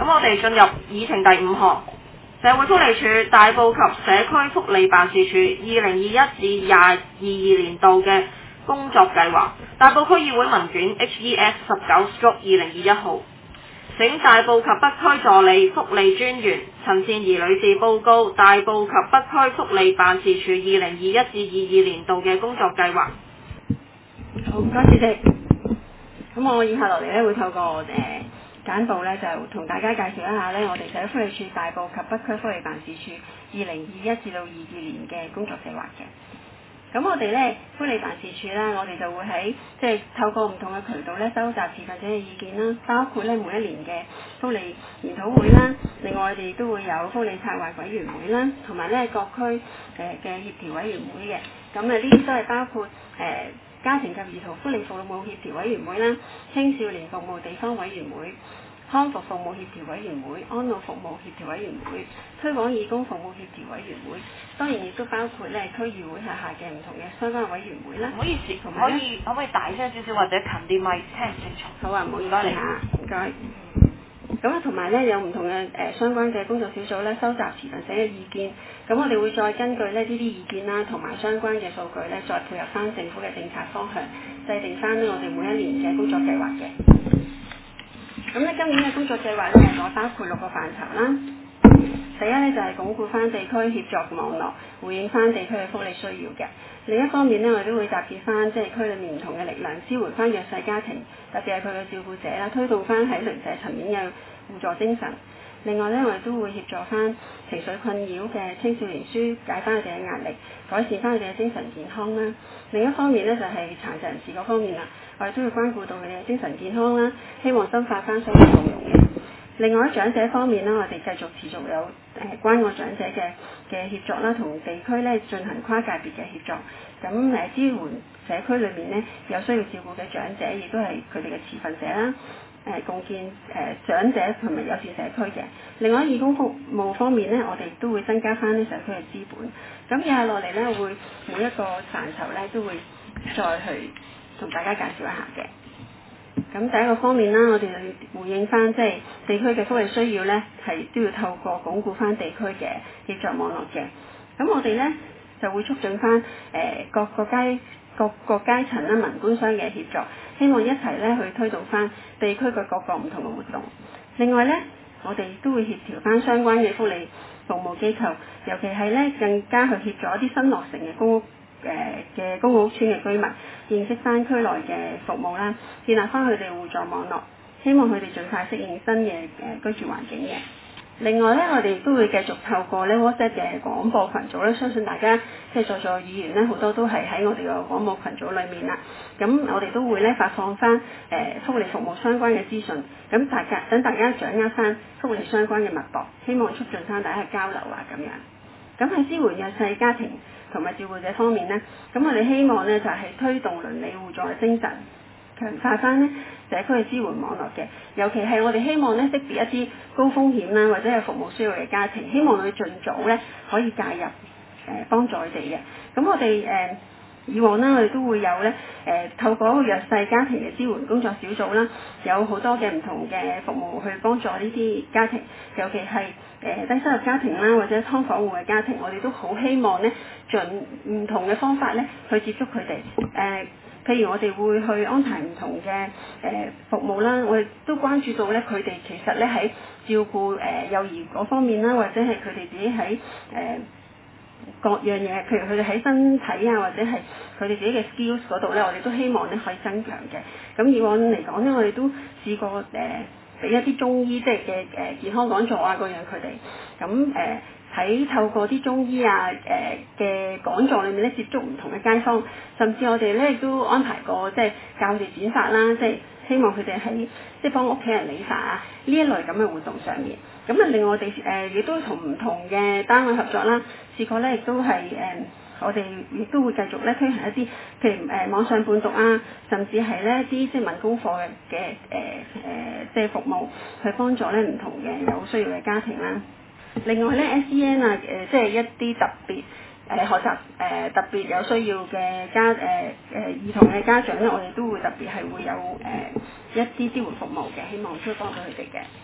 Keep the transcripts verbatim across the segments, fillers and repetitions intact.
我哋進入議程第五項，社會福利署大埔及社區福利辦事處二零二一至廿二二年度嘅工作計劃，大埔區議會文卷 H E S 十九 二零二一號，請大埔及北區助理福利專員陳善儀女士報告大埔及北區福利辦事處二零二一至二二年度嘅工作計劃。 好，唔該主席。咁我以下落嚟咧會透過誒、呃、簡報咧，就同大家介紹一下咧我哋社會福利署大埔及北區福利辦事處二零二一至到二二年嘅工作計劃嘅。咁我哋咧福利辦事處啦，我哋就會喺即係透過唔同嘅渠道咧收集持份者嘅意見啦，包括咧每一年嘅福利研討會啦，另外我哋都會有福利策劃委員會啦，同埋咧各區誒嘅協調委員會嘅。咁啊呢啲都係包括誒、呃家庭及兒童福利服務協調委員會啦、青少年服務地方委員會、康復服務協調委員會、安老服務協調委員會、推廣義工服務協調委員會，當然亦都包括咧區議會轄下嘅唔同嘅相關委員會啦。 唔好意思， 同埋可以可唔可以大聲少少或者近啲咪聽唔清楚？ 好啊，唔好意思謝謝嚇，唔該。咁啊，同埋咧有唔同嘅誒、呃、相關嘅工作小組咧，收集持份者嘅意見。咁我哋會再根據咧呢啲意見啦，同埋相關嘅數據咧，再配合翻政府嘅政策方向，制定翻呢我哋每一年嘅工作計劃嘅。咁咧今年嘅工作計劃咧，我包括六個範疇啦。第一咧就係、是、鞏固翻地區協作網絡，回應翻地區嘅福利需要嘅。另一方面咧，我哋都會集結翻即係區裏面唔同嘅力量，支援翻弱勢家庭，特別係佢嘅照顧者啦，推動翻喺鄰舍層面嘅互助精神。另外咧，我哋都會協助翻情緒困擾嘅青少年紓解翻佢哋嘅壓力，改善翻佢哋嘅精神健康啦。另一方面咧，就係、是、殘疾人士嗰方面啦，我哋都會關顧到佢哋嘅精神健康啦，希望深化翻社會共融嘅。另外喺長者方面啦，我哋繼續持續有誒、呃、關愛長者嘅嘅協作啦，同地區咧進行跨界別嘅協作。咁誒、呃、支援社區裏面咧有需要照顧嘅長者，亦都係佢哋嘅持份者啦。誒、呃、共建誒、呃、長者同埋友善社區嘅。另外義工服務方面咧，我哋都會增加翻啲社區嘅資本。咁以下落嚟咧，我會每一個範疇咧都會再去同大家介紹一下嘅。咁第一個方面啦，我哋就回應翻即係地區嘅福利需要咧，係都要透過鞏固翻地區嘅協作網絡嘅。咁我哋咧就會促進翻誒、呃、各個階各個階層啦、民官商嘅協作，希望一齊咧去推動翻地區嘅各個唔同嘅活動。另外咧，我哋都會協調翻相關嘅福利服務機構，尤其係咧更加去協助一啲新落成嘅公屋誒嘅公共屋邨嘅居民，認識翻區內嘅服務啦，建立翻佢哋互助網絡，希望佢哋盡快適應新嘅誒居住環境嘅。另外咧，我哋都會繼續透過咧 WhatsApp 嘅廣播群組咧，相信大家即係在座議員咧好多都係喺我哋個廣播群組裏面啦。咁我哋都會咧發放翻誒、呃、福利服務相關嘅資訊，咁大家等大家掌握翻福利相關嘅脈搏，希望促進翻大家嘅交流啊咁樣。咁喺支援弱勢家庭同埋照顧者方面咧，咁我哋希望咧就係、是、推動鄰里互助嘅精神，強化翻咧社區嘅支援網絡嘅，尤其係我哋希望咧識別一啲高風險啦或者係服務需要嘅家庭，希望佢盡早咧可以介入誒、呃、幫助佢哋嘅。咁我哋誒、呃、以往咧我哋都會有咧誒、呃、透過弱勢家庭嘅支援工作小組啦，有好多嘅唔同嘅服務去幫助呢啲家庭，尤其係誒、呃、低收入家庭啦或者劏房戶嘅家庭，我哋都好希望咧盡唔同嘅方法咧去接觸佢哋誒。呃譬如我哋會去安排唔同嘅誒、呃、服務啦，我哋都關注到咧佢哋其實咧喺照顧誒、呃、幼兒嗰方面啦，或者係佢哋自己喺誒、呃、各樣嘢，譬如佢哋喺身體啊，或者係佢哋自己嘅 skills 嗰度咧，我哋都希望咧可以增強嘅。咁以往嚟講咧，我哋都試過誒俾、呃、一啲中醫即係嘅誒健康講座啊，嗰樣佢哋咁誒。喺透過啲中醫啊誒嘅講座裏面咧，接觸唔同嘅街坊，甚至我哋咧亦都安排過即係教佢哋剪髮啦，即係希望佢哋喺即係幫屋企人理髮啊呢一類咁嘅活動上面。咁啊，另外我哋誒亦都同唔同嘅單位合作啦，試過咧亦都係誒、呃、我哋亦都會繼續咧推行一啲譬如誒、呃、網上伴讀啊，甚至係咧一啲即係問功課嘅嘅誒誒即係服務，去幫助咧唔同嘅有需要嘅家庭啦。另外咧 S E N 啊，誒、呃、即係一啲特別誒、呃、學習誒、呃、特別有需要嘅家誒誒、呃、兒童嘅家長咧，我哋都會特別係會有誒、呃、一啲支援服務嘅，希望都幫到佢哋嘅。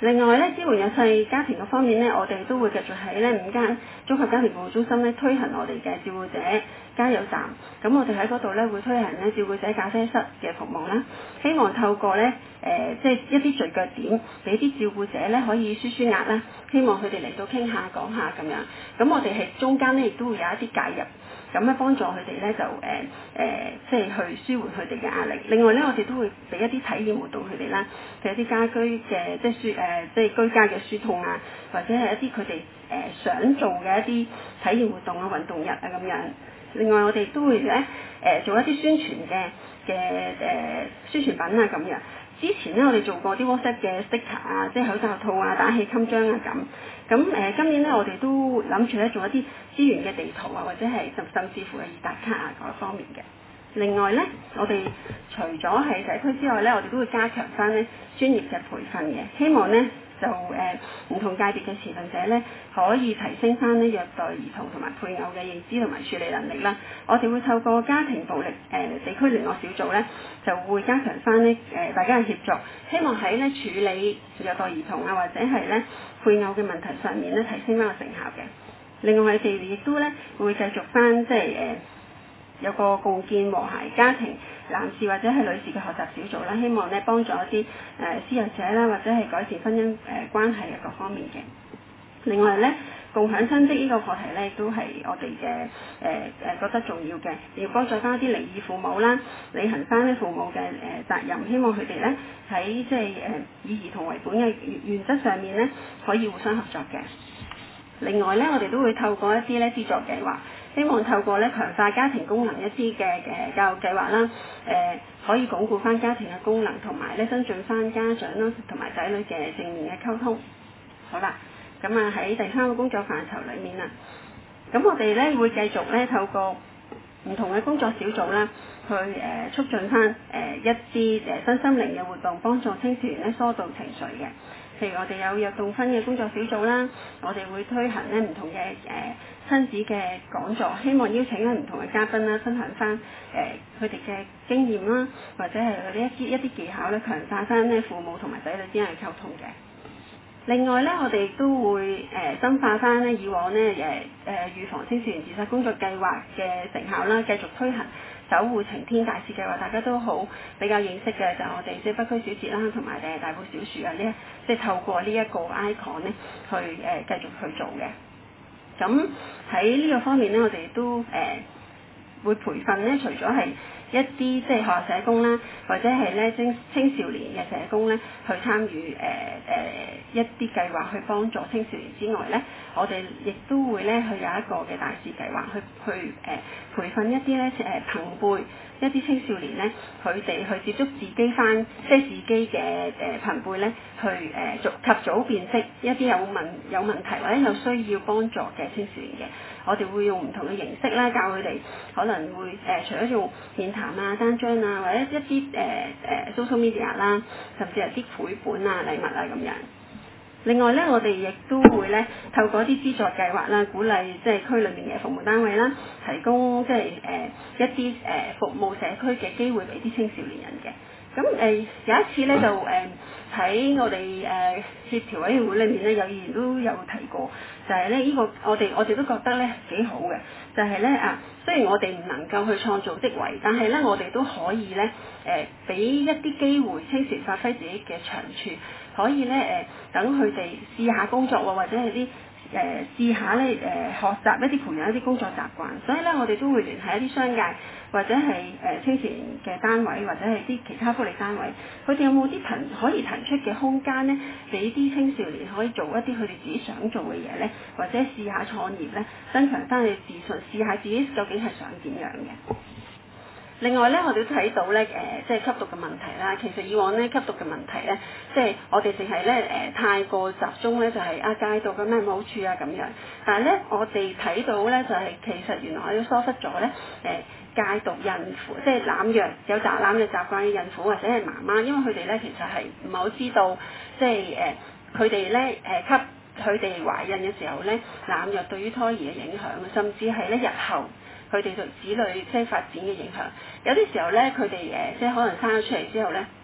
另外咧，支援弱勢家庭嘅方面咧，我哋都會繼續喺呢五間綜合家庭服務中心咧推行我哋嘅照顧者加油站。咁我哋喺嗰度咧會推行咧照顧者咖啡室嘅服務啦，希望透過咧誒即係一啲聚腳點，俾啲照顧者咧可以舒舒壓啦，希望佢哋嚟到傾下講下咁樣。咁我哋係中間咧亦都會有一啲介入。咁咧幫助佢哋咧就誒誒、呃呃，即係去舒緩佢哋嘅壓力。另外咧，我哋都會俾一啲體驗活動佢哋啦，譬如一啲家居嘅即係舒誒，即係居家嘅疏通啊，或者係一啲佢哋誒想做嘅一啲體驗活動啊、運動日啊咁樣。另外我哋都會咧誒、呃、做一啲宣傳嘅嘅誒宣傳品啊咁樣。之前咧我哋做過啲 WhatsApp 嘅 sticker 啊，即係口罩套啊、打氣襟章啊咁。咁誒、呃、今年咧我哋都諗住咧做一啲資源嘅地圖啊，或者係甚甚至乎係易達卡啊嗰方面嘅。另外咧，我哋除咗係社區之外咧，我哋都會加強翻咧專業嘅培訓嘅，希望咧就誒唔、呃、同界別嘅持份者咧可以提升翻咧虐待兒童同埋配偶嘅認知同埋處理能力啦。我哋會透過家庭暴力誒、呃、地區聯絡小組咧，就會加強翻咧誒大家嘅協作，希望喺咧處理虐待兒童啊或者係咧配偶嘅問題上面咧提升翻個成效嘅。另外我哋亦都咧會繼續翻即係誒。呃有個共建和諧家庭男士或者係女士嘅學習小組啦，希望咧幫助一啲誒施虐者啦，或者係改善婚姻誒、呃、關係嘅各方面嘅。另外咧，共享親職呢個課題咧，亦都係我哋嘅誒誒覺得重要嘅，要幫助翻一啲離異父母啦，履行翻啲父母嘅誒、呃、責任，希望佢哋咧喺即係誒以兒童為本嘅原原則上面咧，可以互相合作嘅。另外咧，我哋都會透過一啲咧資助計劃。希望透過咧強化家庭功能一啲嘅誒教育計劃啦，誒、呃、可以鞏固翻家庭嘅功能，同埋咧增進翻家長啦同埋仔女嘅正面嘅溝通。好啦，咁啊喺第三個工作範疇裡面啊，咁我哋咧會繼續咧透過唔同嘅工作小組啦，去誒、呃、促進翻誒、呃、一啲誒身心靈嘅活動，幫助青少年咧疏導情緒嘅。譬如我哋有約動婚嘅工作小組啦，我哋會推行咧唔同嘅誒、呃、親子嘅講座，希望邀請咧唔同嘅嘉賓啦，分享翻誒佢哋嘅經驗啦，或者係佢哋一啲一啲技巧咧，強化翻咧父母同埋仔女之間嘅溝通嘅。另外咧，我哋都會誒、呃、深化翻咧以往咧誒誒預防青少年自殺工作計劃嘅成效啦，繼續推行守護晴天大使計劃，大家都好比較認識嘅就係我哋即係北區小節啦，同埋誒大埔小樹啊呢，即係透過呢一個 icon 咧去誒、呃、繼續去做嘅。咁喺呢個方面咧，我哋都誒、呃、會培訓咧，除咗係一啲即係學校社工啦，或者係咧青青少年嘅社工咧，去參與誒誒、呃呃、一啲計劃去幫助青少年之外咧，我哋亦都會咧去有一個嘅大使計劃，去去誒、呃、培訓一啲咧誒朋輩一啲青少年咧，佢哋去接觸自己翻即係自己嘅誒朋輩咧，去誒早、呃、及早辨識一啲有問有問題或者有需要幫助嘅青少年嘅。我哋會用唔同嘅形式啦，教佢哋可能會誒、呃、除咗用面談啊、單張啊，或者一啲誒誒 social media 啦，甚至係啲繪本啊、禮物啊咁樣。另外咧，我哋亦都會咧透過一啲資助計劃啦，鼓勵即係區裏面嘅服務單位啦，提供即係誒、呃、一啲誒、呃、服務社區嘅機會俾啲青少年人嘅。咁誒、呃、有一次咧就誒喺、呃、我哋誒、呃、協調委員會裏面咧，有議員都有提過，就係咧呢個我哋我哋都覺得咧幾好嘅，就係咧啊雖然我哋唔能夠去創造職位，但係咧我哋都可以咧誒俾一啲機會青少年發揮自己嘅長處，可以咧誒等佢哋試下工作喎，或者係啲誒試下咧誒學習一啲培養一啲工作習慣，所以咧我哋都會聯繫一啲商界或者係誒、呃、青少年嘅單位，或者係啲其他福利單位，佢哋有冇啲騰可以騰出嘅空間咧，俾啲青少年可以做一啲佢哋自己想做嘅嘢咧，或者試下創業咧，增強翻佢哋自信，試下自己究竟係想點樣嘅。另外咧，我哋都睇到咧，誒、呃，即係吸毒嘅問題啦。其實以往咧，吸毒嘅問題咧，即係我哋淨係咧，誒，太過集中咧，就係、是、啊戒毒嘅咩好處啊咁樣。但係咧，我哋睇到咧，就係、是、其實原來我哋疏忽咗咧，誒、呃，戒毒孕婦，即係濫藥有雜濫嘅習慣嘅孕婦或者係媽媽，因為佢哋咧其實係唔係好知道，即係誒，佢哋咧誒吸佢哋懷孕嘅時候咧，濫藥對於胎兒嘅影響，甚至係咧日後佢哋對子女即係發展嘅影響。有啲時候咧，佢哋誒即係可能生咗出嚟之後咧，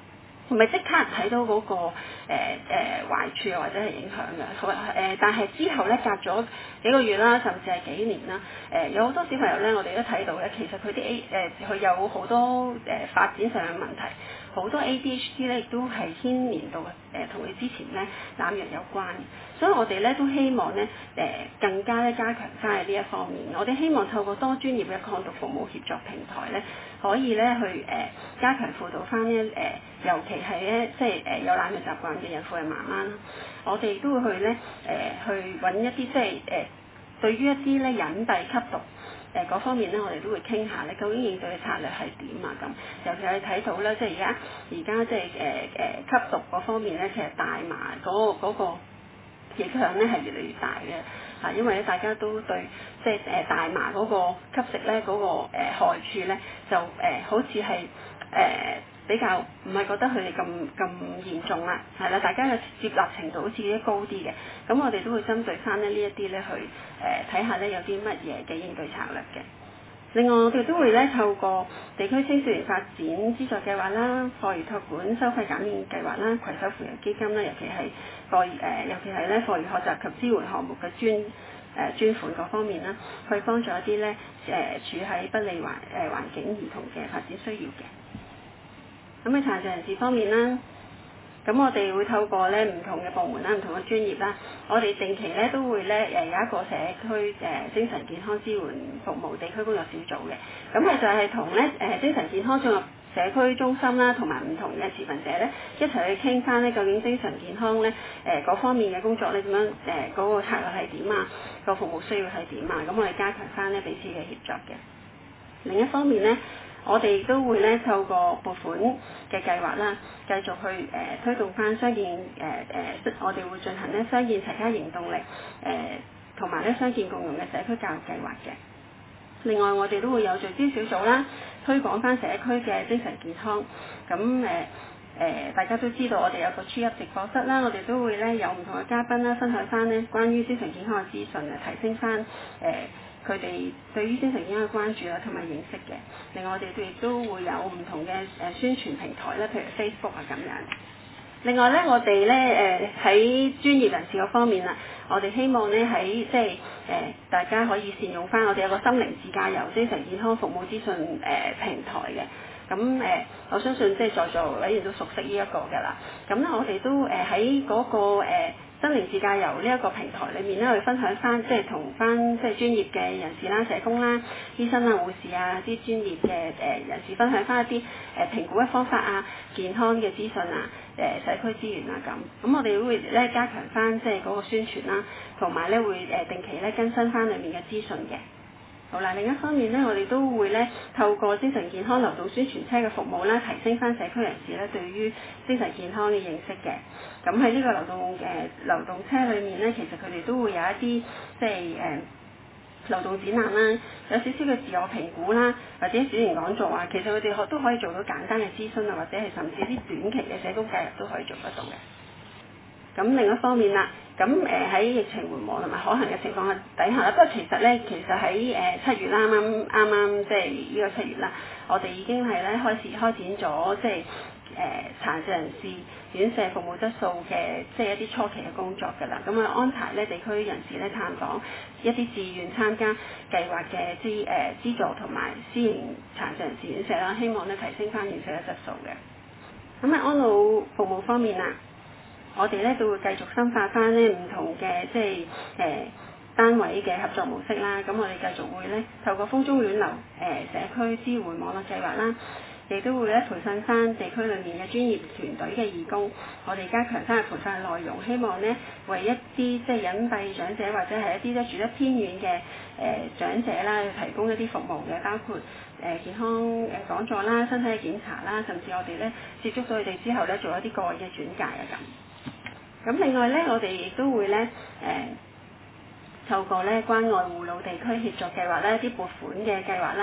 唔係即刻睇到嗰、那個誒誒、呃呃、壞處或者係影響嘅，好誒、呃，但係之後咧隔咗幾個月啦，甚至係幾年啦，誒、呃、有好多小朋友咧，我哋都睇到咧，其實佢啲 A 誒佢有好多誒、呃、發展上嘅問題，好多 A D H D 咧亦都係牽連到誒同佢之前咧濫藥有關，所以我哋咧都希望咧誒、呃、更加咧加強翻喺呢一方面，我哋希望透過多專業嘅抗毒服務協作平台咧，可以咧去誒、呃、加強輔導翻咧誒，尤其係咧即係誒有濫藥習慣嘅孕婦嘅媽媽啦，我哋都會去咧誒、呃、去揾一啲即係誒對於一啲咧隱蔽吸毒誒嗰、呃、方面咧，我哋都會傾下咧，究竟應對嘅策略係點啊咁，尤其係睇到咧，即係而家而家即係誒誒吸毒嗰方面咧，其實大麻嗰、嗰個嗰、嗰個影響咧係越嚟越大嘅嚇，因為咧大家都對即係誒大麻嗰個吸食咧嗰、嗰個誒、呃、害處咧就誒、呃、好似係誒。呃比較唔係覺得佢哋咁咁嚴重啦，係啦，大家嘅接納程度好似啲高啲嘅，咁我哋都會針對翻咧呢一啲咧去誒睇下咧有啲乜嘢嘅應對策略嘅。另外我哋都會咧透過地區青少年發展資助計劃啦、課餘託管收費減免計劃啦、攜手扶弱基金啦，尤其係課誒、呃、尤其係咧課餘學習及支援項目嘅專誒、呃、專款嗰方面啦，去幫助一啲咧誒處喺不利環誒、呃、環境兒童嘅發展需要嘅。咁喺殘疾人士方面啦，咁我哋會透過咧唔同嘅部門啦、唔同嘅專業啦，我哋定期咧都會咧誒有一個社區誒、呃、精神健康支援服務地區工作小組嘅，咁佢就係同咧誒精神健康綜合社區中心啦，同埋唔同嘅持份者咧一齊去傾翻咧究竟精神健康咧誒嗰方面嘅工作咧點樣誒嗰、呃嗰個策略係點啊，個服務需要係點啊，咁我哋加強翻咧彼此嘅協作嘅。另一方面咧，我哋都會咧透過撥款嘅計劃啦，繼續去誒、呃、推動翻傷健誒誒、呃，我哋會進行咧傷健齊家行動力誒，同埋咧傷健共融嘅社區教育計劃嘅。另外，我哋都會有聚焦小組啦，推廣翻社區嘅精神健康。咁誒誒，大家都知道我哋有個 Tree Up 直播室啦，我哋都會咧有唔同嘅嘉賓啦，分享翻咧關於精神健康嘅資訊啊，提升翻誒。呃佢哋對於精神健康嘅關注啦，同埋認識嘅。另外，我哋亦都會有唔同嘅誒宣傳平台咧，譬如 Facebook 啊咁樣。另外咧，我哋咧誒喺專業人士嗰方面啊，我哋希望咧喺即係誒大家可以善用翻我哋有個心靈自駕遊精神健康服務資訊誒、呃、平台嘅。咁誒、呃，我相信即係在座委員都熟悉呢一個㗎啦。咁咧，我哋都誒喺嗰個誒。呃心靈自駕遊呢一個平台裏面咧，去分享翻即係同翻即係專業嘅人士啦、社工啦、醫生啊、護士啊啲專業嘅誒人士分享翻一啲誒評估嘅方法啊、健康嘅資訊啊、誒社區資源啊咁。咁我哋會咧加強翻即係嗰個宣傳啦，同埋咧會誒定期咧更新翻裏面嘅資訊嘅。好啦，另一方面咧，我哋都會咧透過精神健康流動宣傳車嘅服務啦，提升翻社區人士咧對於精神健康嘅認識嘅。咁喺呢個流動誒、呃、流動車裏面咧，其實佢哋都會有一啲即係誒、呃、流動展覽啦，有少少嘅自我評估啦，或者小型講座啊，其實佢哋可都可以做到簡單嘅諮詢啊，或者係甚至啲短期嘅社工介入都可以做得到嘅。咁另一方面啦，咁誒喺疫情緩和同埋可行嘅情況底下啦，不過其實咧，其實喺誒七月啦，啱啱啱啱即係呢個七月啦，我哋已經係咧開始開展咗即係誒殘疾人士院舍服務質素嘅即係一啲初期嘅工作㗎啦。咁啊安排咧地區人士咧探訪一啲自願參加計劃嘅資誒資助同埋私營殘疾人士院舍啦，希望咧提升翻院舍嘅質素嘅。咁喺安老服務方面啊，我哋咧都會繼續深化翻呢唔同嘅即係誒、呃、單位嘅合作模式啦。咁我哋繼續會咧透過風中暖流誒、呃、社區支援網絡計劃啦，亦都會咧培訓翻地區裏面嘅專業團隊嘅義工。我哋加強翻嘅培訓內容，希望咧為一啲即係隱蔽長者或者係一啲咧住得偏遠嘅誒、呃、長者啦，提供一啲服務嘅，包括誒、呃、健康誒講座啦、身體嘅檢查啦，甚至我哋咧接觸到佢哋之後咧做一啲個案嘅轉介啊咁。咁另外咧，我哋亦都會咧誒、呃、透過咧關愛護老地區協作計劃咧一啲撥款嘅計劃啦，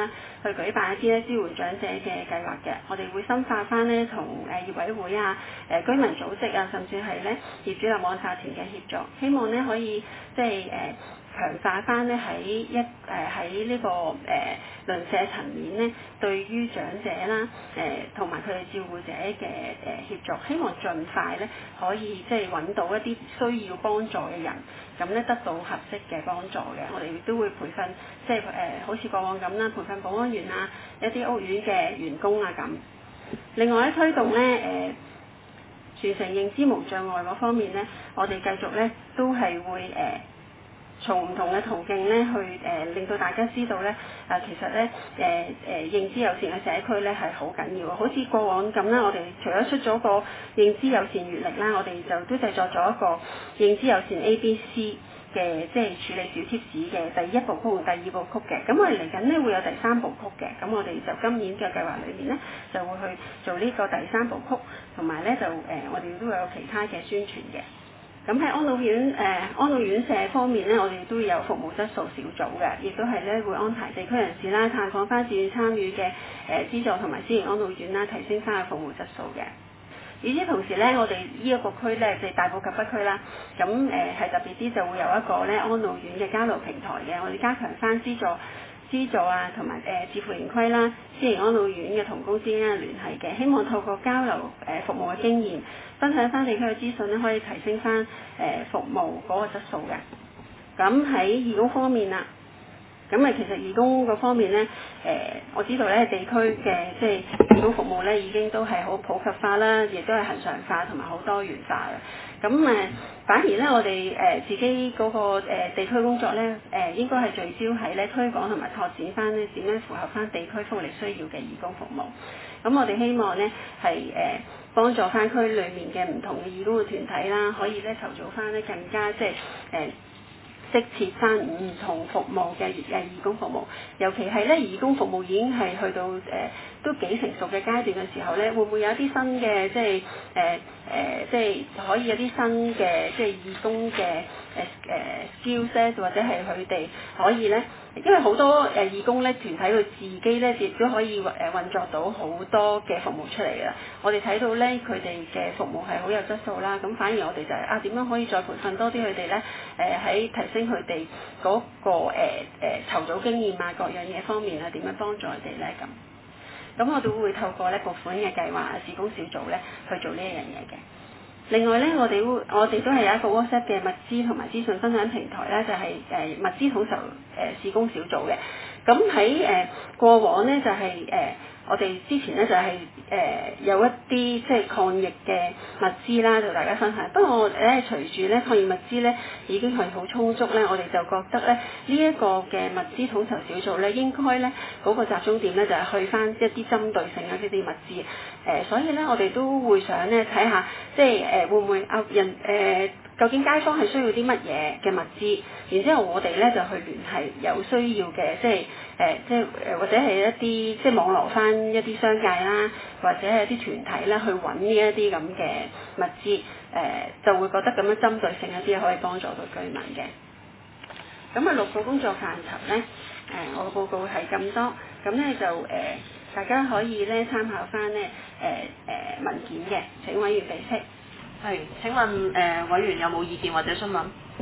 去舉辦一啲咧支援長者嘅計劃嘅。我哋會深化翻咧同誒業委會啊、誒、呃、居民組織啊，甚至係咧業主立案法團嘅協作，希望咧可以即係誒。呃強化翻咧喺一誒喺呢個誒、呃、鄰舍層面咧，對於長者啦誒同埋佢哋照顧者嘅誒、呃、協助，希望盡快咧可以即係揾到一啲需要幫助嘅人，咁咧得到合適嘅幫助嘅。我哋亦都會培訓，即係誒、呃、好似過往咁啦，培訓保安員啊，一啲屋苑嘅員工啊咁。另外咧推動咧誒傳承認知無障礙嗰方面咧，我哋繼續咧都係會誒。呃從唔同嘅途徑咧，去誒、呃、令到大家知道咧，啊、呃、其實咧誒誒認知友善嘅社區咧係好緊要，好似過往咁啦，我哋除咗出咗個認知友善月曆啦，我哋就都製作咗一個認知友善 A B C 嘅即係處理小貼士嘅第一部曲同第二部曲嘅，咁我哋嚟緊咧會有第三部曲嘅，咁我哋就今年嘅計劃裏面咧就會去做呢個第三部曲，同埋咧就誒、呃、我哋都會有其他嘅宣傳嘅。咁喺安老院誒、呃、安老院舍方面咧，我哋都有服務質素小組嘅，亦都係咧會安排地區人士啦探訪翻自願參與嘅誒資助同埋私營安老院啦，提升翻個服務質素嘅。與此同時咧，我哋呢一個區咧就係、大埔及北區啦，咁誒係特別啲就會有一個咧安老院嘅交流平台嘅，我哋加強翻資助。資助啊，同埋誒自負盈虧啦，私營安老院嘅同工之間嘅聯繫嘅，希望透過交流誒、呃、服務嘅經驗，分享翻地區嘅資訊咧，可以提升翻誒、呃、服務嗰個質素嘅。咁喺義工方面啦，咁啊其實義工嗰方面咧，誒、呃、我知道咧地區嘅即係義工服務咧已經都係好普及化啦，亦都係恆常化同埋好多元化嘅。咁誒、呃、反而咧我哋誒、呃、自己嗰、那個、呃、地區工作咧，誒、呃、應該係聚焦喺咧推廣同埋拓展翻咧點樣符合翻地區福利需要嘅義工服務。咁我哋希望咧係誒幫助翻區裏面嘅唔同嘅義工嘅團體啦，可以咧籌組翻咧更加即係誒。呃適切翻唔同服務嘅誒義工服務，尤其係咧義工服務已經係去到誒、呃、都幾成熟嘅階段嘅時候咧，會唔會有一啲新嘅即係誒誒即係可以有啲新嘅即係義工嘅誒誒 skills 或者係佢哋可以咧，因為好多誒、呃、義工咧團體佢自己咧亦都可以誒、呃、運作到好多嘅服務出嚟㗎。我哋睇到咧佢哋嘅服務係好有質素啦，咁反而我哋就係、是、啊點樣可以再培訓多啲佢哋咧誒喺提升佢哋嗰個誒誒、呃、籌組經驗啊各樣嘢方面啊點樣幫助佢哋咧咁。咁我哋會透過咧撥款嘅計劃啊事工小組咧去做呢一樣嘢嘅。另外咧，我哋會我哋都係有一個 WhatsApp 嘅物資同埋資訊分享平台咧，就係、是、誒、呃、物資統籌誒事工小組嘅。咁喺誒過往咧就係、是、誒、呃、我哋之前咧就係、是、誒、呃、有一啲即係抗疫嘅物資啦，同大家分享。不過咧隨住咧抗疫物資咧已經係好充足咧，我哋就覺得咧呢一、這個嘅物資統籌小組咧應該咧嗰、那個集中點咧就係、是、去翻一啲針對性嘅呢啲物資。誒、呃，所以咧我哋都會想咧睇下即係誒。呃會唔會啊人誒、呃？究竟街坊係需要啲乜嘢嘅物資？然之後我哋咧就去聯繫有需要嘅，即係誒、呃，即係誒，或者係一啲即係網絡翻一啲商界啦，或者係一啲團體啦，去揾呢一啲咁嘅物資，誒、呃、就會覺得咁樣針對性一啲可以幫助到居民嘅。咁啊六個工作範疇咧，誒、呃、我個報告係咁多，咁咧就誒、呃、大家可以咧參考翻咧誒誒文件嘅，請委員備悉。 係，請問誒、呃、委員有冇意見或者詢問？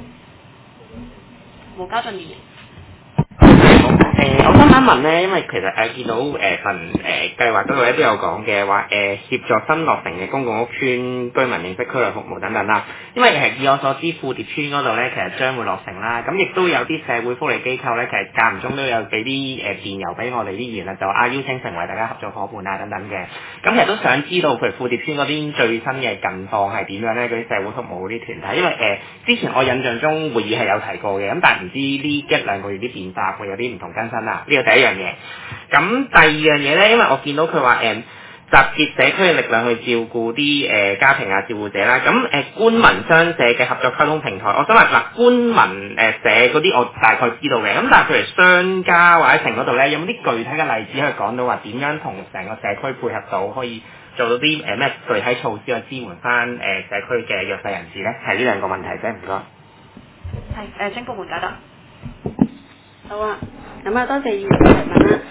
冇家俊議員。 誒、呃，我想問一問咧，因為其實誒、呃、見到誒、呃、份誒、呃、計劃嗰度咧都有講嘅話，誒、呃、協助新落成嘅公共屋邨居民認識區內服務等等啦。因為其實以我所知，富蝶邨嗰度咧其實將會落成啦，咁亦都有啲社會福利機構咧，其實間唔中都有俾啲誒電郵俾我哋啲議員啦，就啊邀請成為大家合作伙伴啊等等嘅。咁其實都想知道，譬如富蝶邨嗰邊最新嘅近況係點樣咧？嗰啲社會服務嗰啲團體，因為誒、呃、之前我印象中會議係有提過嘅，咁但係唔知呢一兩個月啲變化會有啲唔同更新啦。呢個第一樣嘢。咁第二樣嘢咧，因為我見到佢話誒集結社區嘅力量去照顧啲誒、呃、家庭啊照顧者啦。咁誒、呃、官民商社嘅合作溝通平台，我想話嗱、呃、官民誒、呃、社嗰啲我大概知道嘅。咁但係譬如商家或者城嗰度咧，有冇啲具體嘅例子可以講到話點樣同成個社區配合到，可以做到啲誒咩具體措施去支援翻誒、呃、社區嘅弱勢人士咧？係呢兩個問題啫，唔該。 係誒，請部門解答。 好啊，咁啊多謝議員嘅提問啦。咁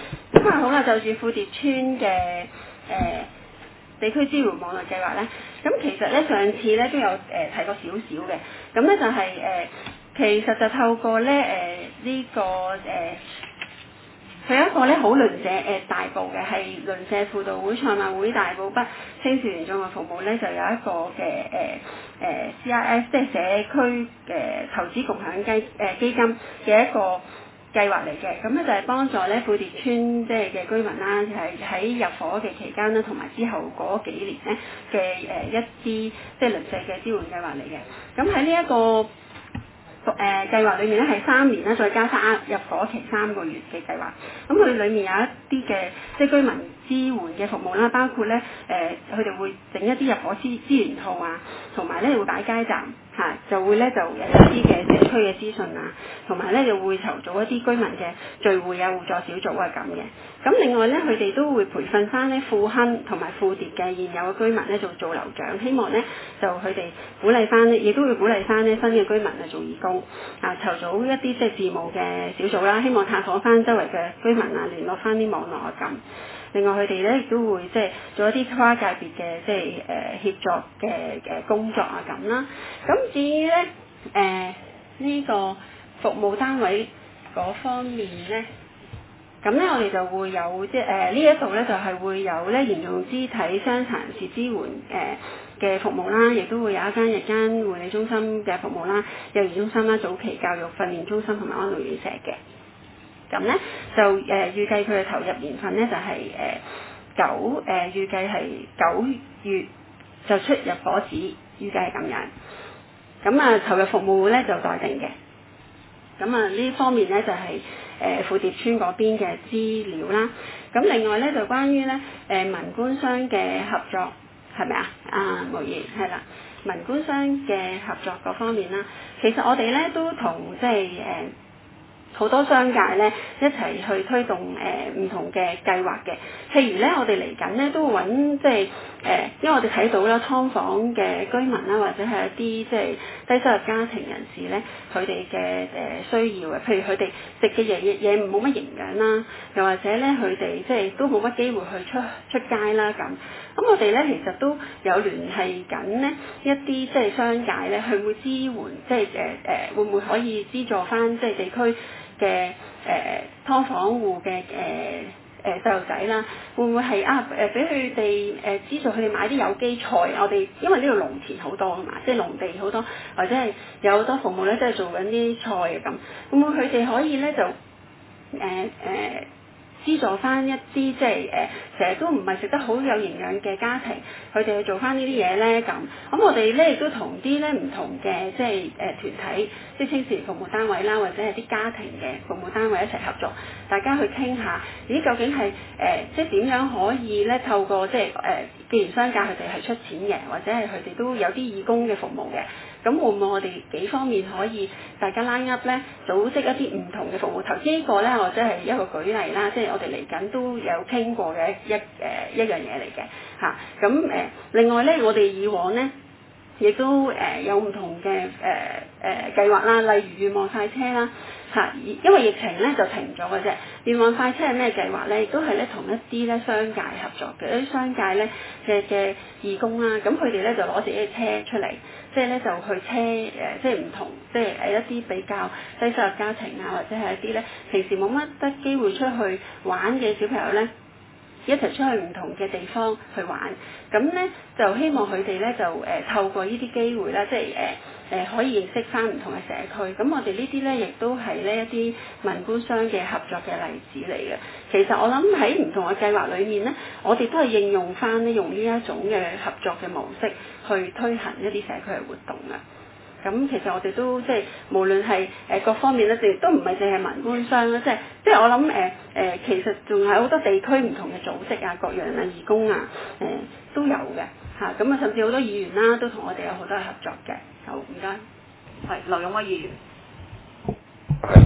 咁啊好啦，就住富蝶村嘅誒、呃、地區支援網絡計劃咧，咁其實咧上次咧都有誒、呃、提過少少嘅，咁咧就係、是、誒、呃、其實就透過咧誒呢、呃這個誒。呃佢有一個咧好鄰舍誒、呃、大埔嘅係鄰舍輔導會賽馬會大埔北青少年綜合服務咧，就有一個嘅誒誒 C I S 即係社區嘅投資共享基誒、呃、基金嘅一個計劃嚟嘅，咁咧就係幫助咧富蝶村即係嘅居民啦，係喺入伙嘅期間啦，同埋之後嗰幾年咧嘅誒一啲即係鄰舍嘅支援計劃嚟嘅，咁喺呢一個誒、呃、計劃裏面咧係三年啦，再加上入伙期三個月嘅計劃。咁佢裏面有一啲嘅即係居民支援嘅服務啦，包括咧誒佢哋會整一啲入伙資資源套啊，同埋咧會擺街站嚇、啊，就會咧就有一啲嘅社區嘅資訊啊，同埋咧就會籌組一啲居民嘅聚會啊、互助小組啊咁嘅。咁另外咧，佢哋都會培訓翻咧富亨同埋富蝶嘅現有嘅居民咧做做樓長，希望咧就佢哋鼓勵翻咧，亦都會鼓勵翻咧新嘅居民啊做義工啊，籌組一啲即係事務嘅小組啦，希望探訪翻周圍嘅居民啊，聯絡翻啲網絡啊咁。另外佢哋咧亦都會即係做一啲跨界別嘅即係誒、呃、協作嘅誒工作啊咁啦。咁至於咧誒呢個服務單位嗰方面咧。咁咧，我哋就會有即係誒呢一度咧，就係、是、會有咧嚴重肢體傷殘人士支援誒嘅、呃、服務啦，亦都會有一間日間護理中心嘅服務啦，幼兒中心啦、早期教育訓練中心同埋安老院舍嘅。咁咧就誒、呃、預計佢嘅投入年份咧就係、是、誒、呃、九誒、呃、預計係九月就出入伙紙，預計係咁樣。咁啊投入服務咧就待定嘅。咁啊呢方面咧就係、是。誒富蝶村嗰邊嘅資料啦，咁另外咧就關於咧誒民官商嘅合作係咪啊？啊無疑係啦，民官商嘅合作嗰方面啦，其實我哋咧都同即係誒好多商界咧一齊去推動誒唔、呃、同嘅計劃嘅，譬如咧我哋嚟緊咧都會揾即係誒，因為我哋睇到啦劏房嘅居民啦，或者係一啲即係低收入家庭人士咧，佢哋嘅誒需要嘅，譬如佢哋食嘅嘢嘢冇乜營養啦，又或者咧佢哋即係都冇乜機會去出出街啦咁。咁我哋咧其實都有聯繫緊呢一啲即係商界咧，佢會支援即係誒誒會唔會可以資助翻即係地區嘅誒劏房戶嘅誒誒細路仔啦，會唔會係啊誒俾佢哋誒資助佢哋買啲有機菜？我哋因為呢度農田好多啊嘛，即係農地好多，或者係有好多服務咧，即係做緊啲菜嘅咁，會唔會佢哋可以咧就誒誒？呃呃資助翻一啲即係誒，成日都唔係食得好有營養嘅家庭，佢哋去做翻呢啲嘢咧咁。咁我哋咧亦都同啲咧唔同嘅即係誒團體，即係青少年服務單位啦，或者係啲家庭嘅服務單位一齊合作，大家去傾下，咦究竟係誒、呃、即係點樣可以咧透過即係誒、呃，既然商界佢哋係出錢嘅，或者係佢哋都有啲義工嘅服務嘅。咁會唔會我哋幾方面可以大家拉噏咧，組織一啲唔同嘅服務？頭先呢個咧，或者係一個舉例啦，即係我哋嚟緊都有傾過嘅一誒、呃、一樣嘢嚟嘅嚇。咁、啊、誒、呃、另外咧，我哋以往咧亦都誒、呃、有唔同嘅誒誒計劃啦，例如願望快車啦嚇、啊，因為疫情咧就停咗嘅啫。願望快車係咩計劃咧？亦都係咧同一啲咧商界合作嘅，一啲商界咧嘅嘅義工啦，咁佢哋咧就攞自己嘅車出嚟。即係咧就去車誒、呃，即係唔同，即係誒一啲比較低收入家庭啊，或者係一啲咧平時冇乜得機會出去玩嘅小朋友咧，一齊出去唔同嘅地方去玩。咁咧就希望佢哋咧就誒、呃、透過呢啲機會啦，即係誒誒可以認識翻唔同嘅社區。咁我哋呢啲咧亦都係呢一啲民官商嘅合作嘅例子嚟嘅。其實我諗喺唔同嘅計劃裏面咧，我哋都係應用翻咧用呢一種嘅合作嘅模式去推行一啲社區嘅活動啊。咁其實我哋都即係無論係誒各方面咧，亦都唔係淨係民官商啦，即係即係我諗誒誒，其實仲係好多地區唔同嘅組織啊、各樣啊、義工啊誒、呃、都有嘅嚇。咁啊，甚至好多議員啦都同我哋有好多合作嘅。好，唔該，係劉勇威議員。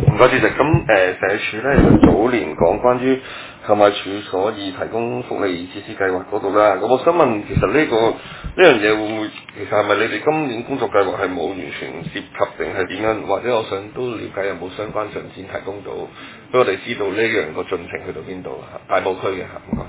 唔該主席，咁誒、呃、社署咧早年講關於購買處所以提供福利設施計劃嗰度啦，咁我想問其實呢、這個呢樣嘢會唔會其實係咪你哋今年工作計劃係冇完全涉及定係點樣？或者我想都了解有冇相關進展提供到，俾我哋知道呢樣個進程去到邊度啊？大埔區嘅嚇，唔該。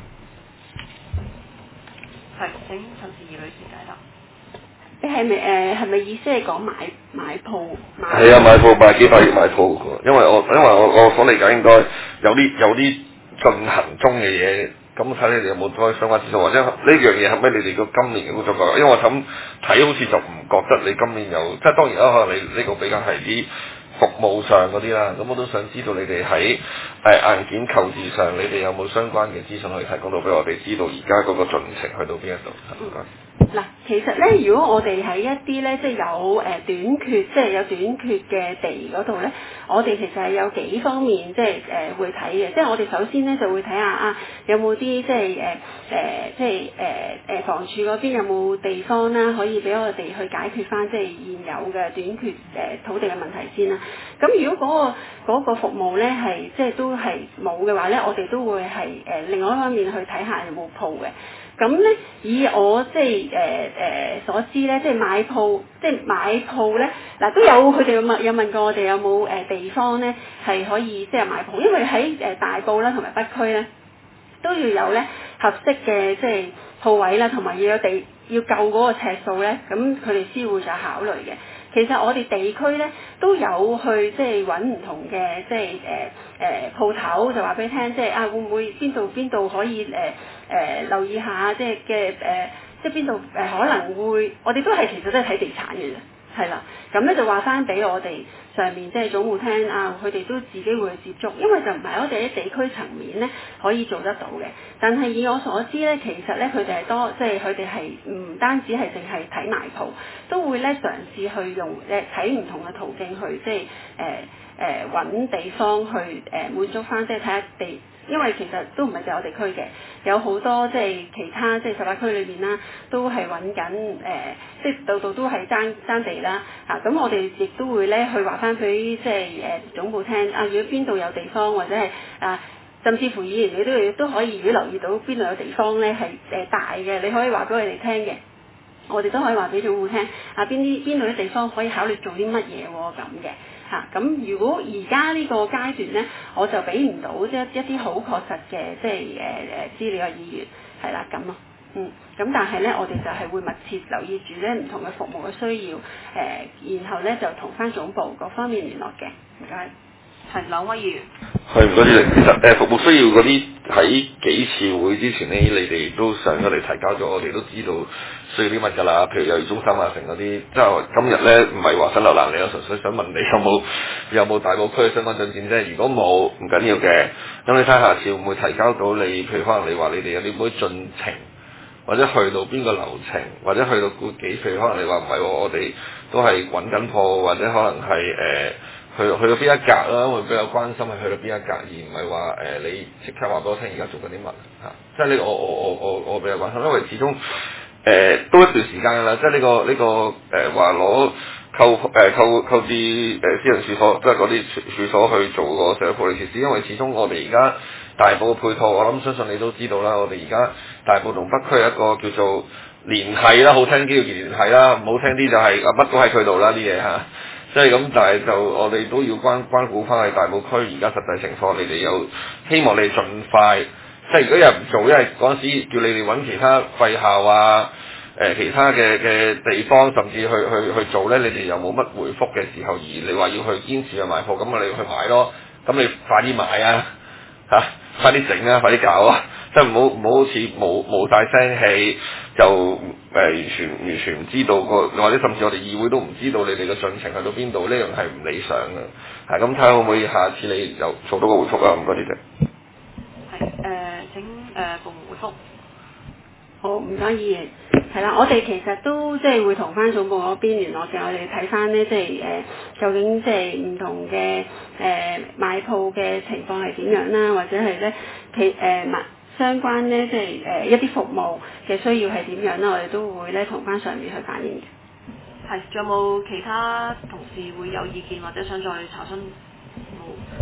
係請陳氏怡女士解答。 你係咪誒係咪意思係講買買鋪？ 係啊，買鋪買幾百億買鋪嘅，因為我因為我我所理解應該有啲有啲進行中嘅嘢，咁睇你哋有冇多相關資訊，或者呢樣嘢係咪你哋個今年嘅工作計劃？因為我咁睇好似就唔覺得你今年有，即係當然啦，可能你呢個比較係啲服務上嗰啲啦，咁我都想知道你哋喺誒硬件購置上，你哋有冇相關嘅資訊可以提供到俾我哋知道而家嗰個進程去到邊一度？唔該。 嗱，其實咧，如果我哋喺一啲咧，即係有誒短缺，即係有短缺嘅地嗰度咧，我哋其實係有幾方面即係誒、呃、會睇嘅。即係我哋首先咧就會睇下啊，有冇啲即係誒誒，即係誒誒房署嗰邊有冇地方啦，可以俾我哋去解決翻即係現有嘅短缺誒、呃、土地嘅問題先啦。咁如果嗰、個嗰、個服務咧係即係都係冇嘅話咧，我哋都會係誒、呃、另外一方面去睇下有冇鋪嘅。咁咧，以我即係誒誒所知咧，即係買鋪，即係買鋪咧，嗱都有佢哋有問有問過我哋有冇誒、呃、地方咧係可以即係買鋪，因為喺誒大埔啦同埋北區咧都要有咧合適嘅即係鋪位啦，同埋要有地要夠嗰個尺數咧，咁佢哋先會再考慮嘅。其實我哋地區咧都有去即係揾唔同嘅即係誒誒鋪頭，就話俾你聽，即係啊會唔會邊度邊度可以誒誒、呃、留意下，即係嘅誒即係邊度誒可能會，我哋都係其實都係睇地產嘅啫，係啦。咁咧就話翻俾我哋上面即係總務廳啊，佢哋都自己會去接觸，因為就唔係我哋喺地區層面咧可以做得到嘅。但係以我所知咧，其實咧佢哋係多，即係佢哋係唔單止係淨係睇賣鋪，都會咧嘗試去用誒睇唔同嘅途徑去即係誒誒揾地方去誒、呃、滿足翻，即係睇下地。因為其實都唔係淨係我哋區嘅，有好多即係其他即係十八區裏邊啦，都係揾緊誒，即係度度都係爭爭地啦嚇。咁、啊、我哋亦都會咧去話翻俾即係誒總部聽啊，如果邊度有地方或者係啊，甚至乎議員你都都可以，如果留意到邊度有地方咧係誒大嘅，你可以話俾佢哋聽嘅。我哋都可以話俾總務聽啊，邊啲邊度啲地方可以考慮做啲乜嘢喎咁嘅。嚇咁、啊，如果而家呢個階段咧，我就俾唔到即一啲好確實嘅即係誒誒資料嘅議員係啦咁咯，嗯，咁但係咧，我哋就係會密切留意住咧唔同嘅服務嘅需要，誒、呃，然後咧就同翻總部各方面聯絡嘅，唔該。係兩位議員。 係唔該主席，其實誒、呃、服務需要嗰啲喺幾次會之前咧，你哋都上咗嚟提交咗，我哋都知道需要啲乜㗎啦。譬如幼兒中心啊，成嗰啲，即係今日咧唔係話新留難你，我純粹想問你有冇有冇大埔區嘅相關進展啫。如果冇，唔緊要嘅，咁你睇下次會唔會提交到你？譬如可能你話你哋有啲咩進程，或者去到邊個流程，或者去到估幾？譬如可能你話唔係喎，我哋都係揾緊貨，或者可能係誒。呃去去到邊一格啦，會比較關心係去到邊一格，而唔係話誒你即刻話俾我聽而家做緊啲乜嚇，即係呢個我我我我我比較關心，因為始終誒、呃、都一段時間㗎啦，即係呢、這個呢、這個誒話攞購誒購購置誒私人處所，即係嗰啲處所去做個社會福利設施，因為始終我哋而家大埔嘅配套，我諗相信你都知道啦，我哋而家大埔同北區有一個叫做聯繫啦，好聽啲叫聯繫啦，唔好聽啲就係啊乜都喺佢度啦啲嘢嚇。即係咁，但係就我哋都要關關顧翻喺大埔區而家實際情況，你哋有希望你盡快，即係如果有人唔做，因為嗰陣時叫你哋揾其他廢校啊、誒、呃、其他嘅嘅地方，甚至去去去做咧，你哋又冇乜回覆嘅時候，而你話要去堅持去買貨，咁我哋去買咯，咁你快啲買啊嚇、啊，快啲整啊，快啲搞啊！即係唔好唔好好似冇冇曬聲氣，就誒、呃、完全完全唔知道個，或者甚至我哋議會都唔知道你哋嘅進程去到邊度，呢樣係唔理想嘅。係咁睇下可唔可以下次你又做到個回覆啊？唔該，主席。 係誒、呃、請誒、呃、部門回覆。 好，唔該議員。係啦，我哋其實都即係會同翻總部嗰邊聯絡嘅，我哋睇翻咧即係誒、呃、究竟即係唔同嘅誒、呃、買鋪嘅情況係點樣啦，或者係咧其誒物。呃相關咧，即係誒、呃、一啲服務嘅需要係點樣啦，我哋都會咧同翻上面去反映嘅。 係，仲有冇其他同事會有意見或者想再查詢？ 好。